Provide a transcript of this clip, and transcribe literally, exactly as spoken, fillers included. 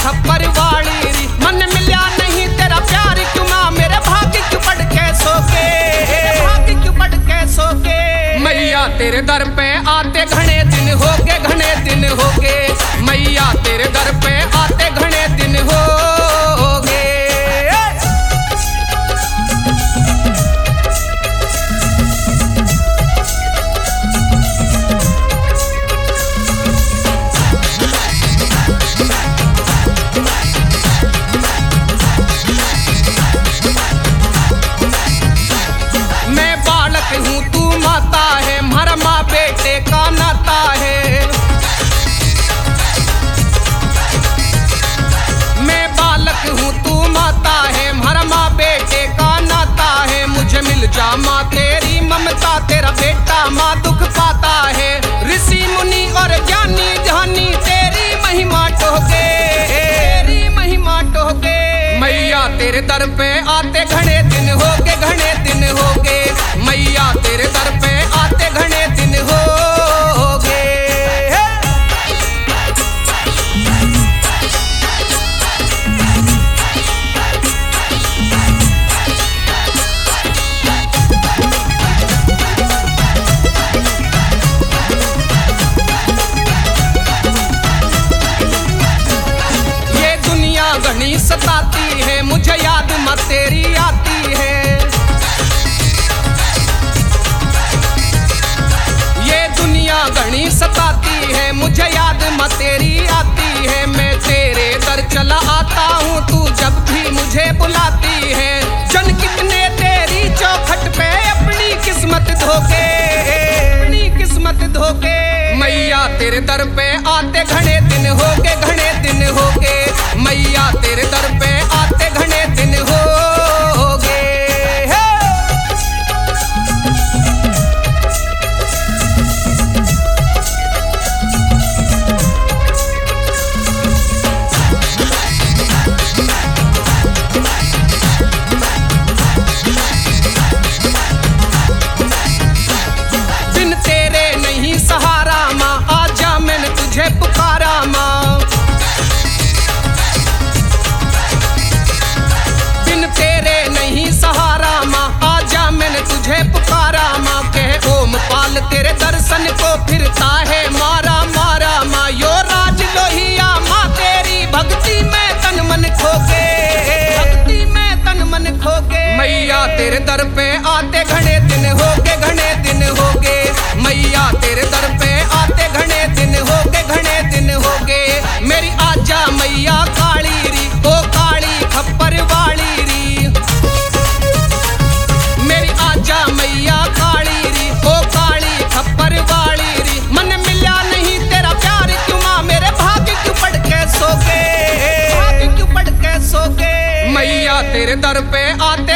खप्पर वाली री। मन मिला नहीं तेरा प्यार क्यों माँ, मेरे भाग्य क्यों पड़ के सोके, भाग्य क्यों पड़ के सोके। मैया तेरे दर पे आते घने दिन हो गए, घने दिन हो गए। मैया तेरे दर पे आते घने दिन हो गए। मैं बालक हूँ तू माता है, हमारा माँ बेटे का नाता है। मैं बालक हूँ तू माता है, हमारा माँ बेटे का नाता है। मुझे मिल जा माँ तेरी ममता, तेरा बेटा माँ दुख पाता है। ऋषि मुनि और ज्ञानी ध्यानी तेरी महिमा टोके, तेरी महिमा टोके। मैया तेरे दर पे आते घने दिन हो गए, घने दिन हो गए। मैया तेरे दर पे आते घने दिन हो गए। ये दुनिया घनी सताती है, मुझे याद मत तेरी आती है। ये दुनिया घनी सताती है, मुझे याद मत तेरी आती है। मैं तेरे दर चला आता हूँ, तू जब भी मुझे बुलाती है। जन कितने तेरी चौखट पे अपनी किस्मत धोके, अपनी किस्मत धोके। मैया तेरे दर पे आते घने दिन हो गए, घने दिन हो गए। मैया तेरे दर पे आते घने दिन हो गए। बिन तेरे नहीं सहारा माँ, आजा मैंने तुझे पुकारा माँ। बिन तेरे नहीं सहारा माँ, आजा मैंने तुझे पुकारा माँ। कह ओम पाल तेरे दर्शन को फिरता है मारा मारा माँ। यो राज लोहिया माँ तेरी भक्ति में तन मन खो के, भक्ति में तन मन खो के। मैया तेरे दर पे आते घने दिन हो गए, घने दिन हो गए। मैया तेरे दर पे आते घने दिन हो गए, घने दिन हो गए। मेरी आजा मैया काली री, ओ काली खप्पर वाली री। मेरी आजा मैया काली री, ओ काली खप्पर वाली री। मन मिला नहीं तेरा प्यार क्यों माँ, मेरे भाग्य क्यों पड़ के सोके, भाग्य क्यों पड़ के सोके। मैया तेरे दर पे आते